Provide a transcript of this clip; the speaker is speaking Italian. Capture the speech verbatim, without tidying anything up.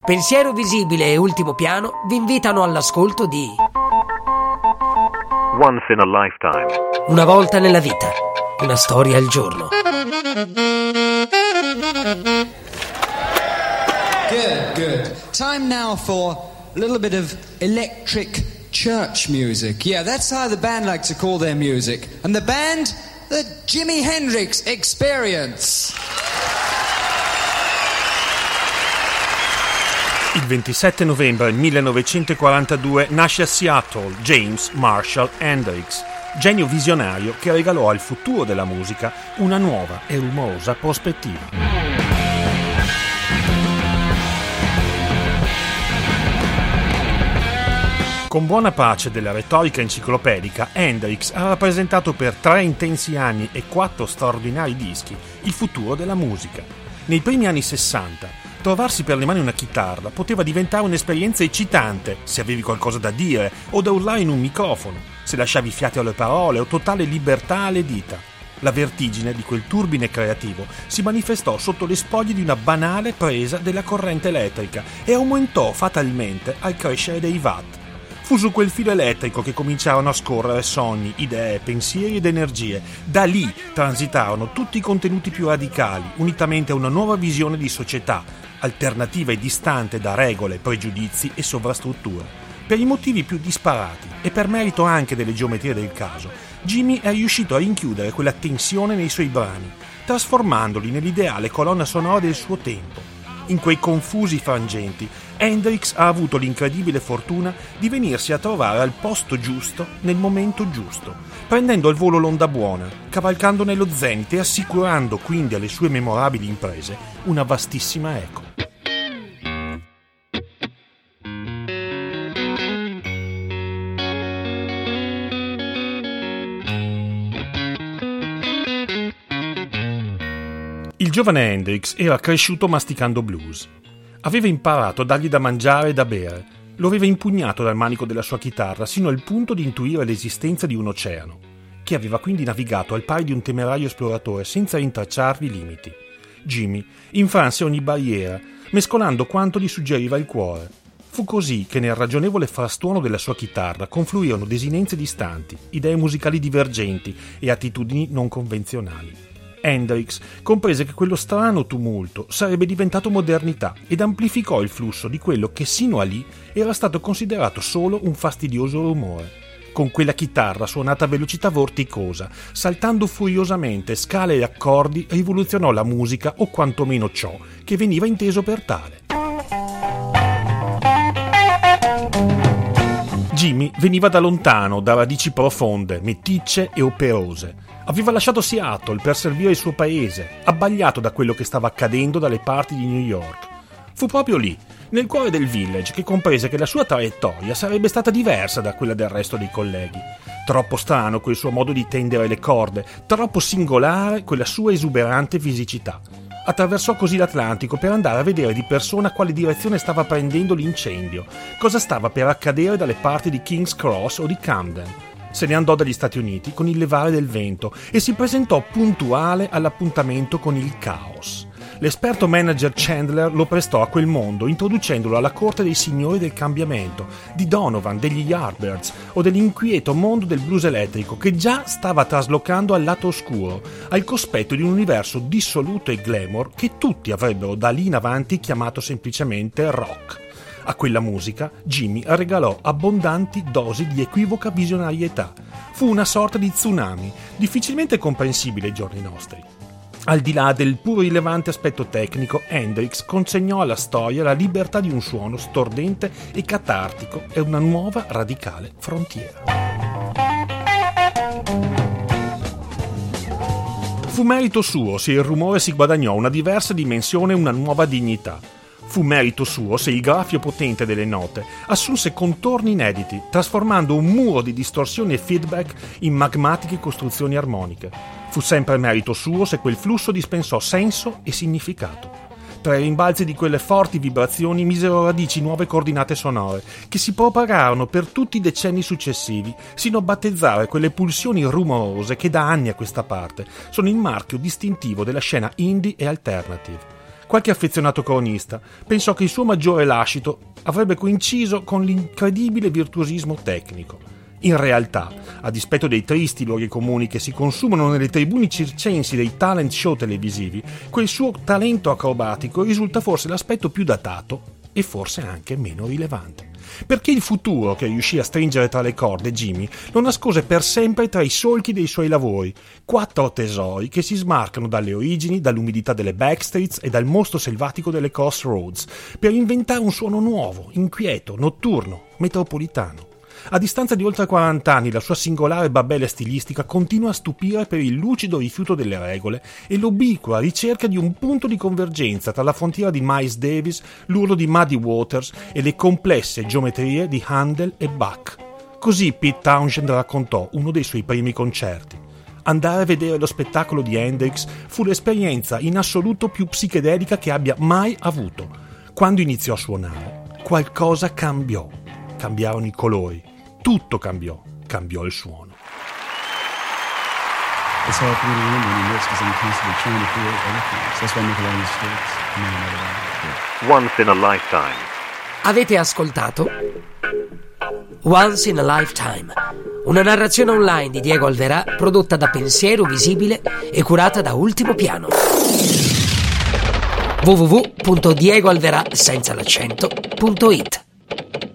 Pensiero Visibile e Ultimo Piano vi invitano all'ascolto di Once in a Lifetime. Una volta nella vita, una storia al giorno. Good, good. Time now for a little bit of electric church music. Yeah, that's how the band like to call their music. And the band, the Jimi Hendrix Experience. Il ventisette novembre millenovecentoquarantadue nasce a Seattle James Marshall Hendrix, genio visionario che regalò al futuro della musica una nuova e rumorosa prospettiva. Con buona pace della retorica enciclopedica, Hendrix ha rappresentato per tre intensi anni e quattro straordinari dischi il futuro della musica. Nei primi anni sessanta, trovarsi per le mani una chitarra poteva diventare un'esperienza eccitante se avevi qualcosa da dire o da urlare in un microfono, se lasciavi fiato alle parole o totale libertà alle dita. La vertigine di quel turbine creativo si manifestò sotto le spoglie di una banale presa della corrente elettrica e aumentò fatalmente al crescere dei watt. Fu su quel filo elettrico che cominciarono a scorrere sogni, idee, pensieri ed energie. Da lì transitarono tutti i contenuti più radicali, unitamente a una nuova visione di società, alternativa e distante da regole, pregiudizi e sovrastrutture. Per i motivi più disparati e per merito anche delle geometrie del caso, Jimi è riuscito a rinchiudere quella tensione nei suoi brani, trasformandoli nell'ideale colonna sonora del suo tempo. In quei confusi frangenti, Hendrix ha avuto l'incredibile fortuna di venirsi a trovare al posto giusto nel momento giusto, prendendo al volo l'onda buona, cavalcando nello zenit e assicurando quindi alle sue memorabili imprese una vastissima eco. Il giovane Hendrix era cresciuto masticando blues. Aveva imparato a dargli da mangiare e da bere. Lo aveva impugnato dal manico della sua chitarra sino al punto di intuire l'esistenza di un oceano, che aveva quindi navigato al pari di un temerario esploratore senza rintracciarvi limiti. Jimi infranse ogni barriera, mescolando quanto gli suggeriva il cuore. Fu così che nel ragionevole frastuono della sua chitarra confluirono desinenze distanti, idee musicali divergenti e attitudini non convenzionali. Hendrix comprese che quello strano tumulto sarebbe diventato modernità ed amplificò il flusso di quello che sino a lì era stato considerato solo un fastidioso rumore. Con quella chitarra suonata a velocità vorticosa, saltando furiosamente scale e accordi, rivoluzionò la musica o quantomeno ciò che veniva inteso per tale. Jimi veniva da lontano, da radici profonde, meticce e operose. Aveva lasciato Seattle per servire il suo paese, abbagliato da quello che stava accadendo dalle parti di New York. Fu proprio lì, nel cuore del village, che comprese che la sua traiettoria sarebbe stata diversa da quella del resto dei colleghi. Troppo strano quel suo modo di tendere le corde, troppo singolare quella sua esuberante fisicità. Attraversò così l'Atlantico per andare a vedere di persona quale direzione stava prendendo l'incendio, cosa stava per accadere dalle parti di King's Cross o di Camden. Se ne andò dagli Stati Uniti con il levare del vento e si presentò puntuale all'appuntamento con il caos. L'esperto manager Chandler lo prestò a quel mondo, introducendolo alla corte dei signori del cambiamento, di Donovan, degli Yardbirds o dell'inquieto mondo del blues elettrico che già stava traslocando al lato oscuro, al cospetto di un universo dissoluto e glamour che tutti avrebbero da lì in avanti chiamato semplicemente rock. A quella musica Jimi regalò abbondanti dosi di equivoca visionarietà. Fu una sorta di tsunami, difficilmente comprensibile ai giorni nostri. Al di là del puro rilevante aspetto tecnico, Hendrix consegnò alla storia la libertà di un suono stordente e catartico e una nuova radicale frontiera. Fu merito suo se il rumore si guadagnò una diversa dimensione e una nuova dignità. Fu merito suo se il graffio potente delle note assunse contorni inediti, trasformando un muro di distorsioni e feedback in magmatiche costruzioni armoniche. Fu sempre merito suo se quel flusso dispensò senso e significato. Tra i rimbalzi di quelle forti vibrazioni misero radici nuove coordinate sonore, che si propagarono per tutti i decenni successivi, sino a battezzare quelle pulsioni rumorose che da anni a questa parte sono il marchio distintivo della scena indie e alternative. Qualche affezionato cronista pensò che il suo maggiore lascito avrebbe coinciso con l'incredibile virtuosismo tecnico. In realtà, a dispetto dei tristi luoghi comuni che si consumano nelle tribune circensi dei talent show televisivi, quel suo talento acrobatico risulta forse l'aspetto più datato e forse anche meno rilevante. Perché il futuro che riuscì a stringere tra le corde Jimmy lo nascose per sempre tra i solchi dei suoi lavori, quattro tesori che si smarcano dalle origini, dall'umidità delle backstreets e dal mostro selvatico delle crossroads, per inventare un suono nuovo, inquieto, notturno, metropolitano. A distanza di oltre quaranta anni la sua singolare babele stilistica continua a stupire per il lucido rifiuto delle regole e l'obliqua ricerca di un punto di convergenza tra la frontiera di Miles Davis, l'urlo di Muddy Waters e le complesse geometrie di Handel e Bach. Così Pete Townshend raccontò uno dei suoi primi concerti. Andare a vedere lo spettacolo di Hendrix fu l'esperienza in assoluto più psichedelica che abbia mai avuto. Quando iniziò a suonare, qualcosa cambiò. Cambiarono i colori. Tutto cambiò, cambiò il suono. It's hard for me to remember any notes because I'm constantly trying to create other things. That's why I make a lot of mistakes. And then I never Once in a Lifetime. Avete ascoltato Once in a Lifetime, una narrazione online di Diego Alverà prodotta da Pensiero Visibile e curata da Ultimo Piano. w w w punto diegoalverà senza l'accento punto it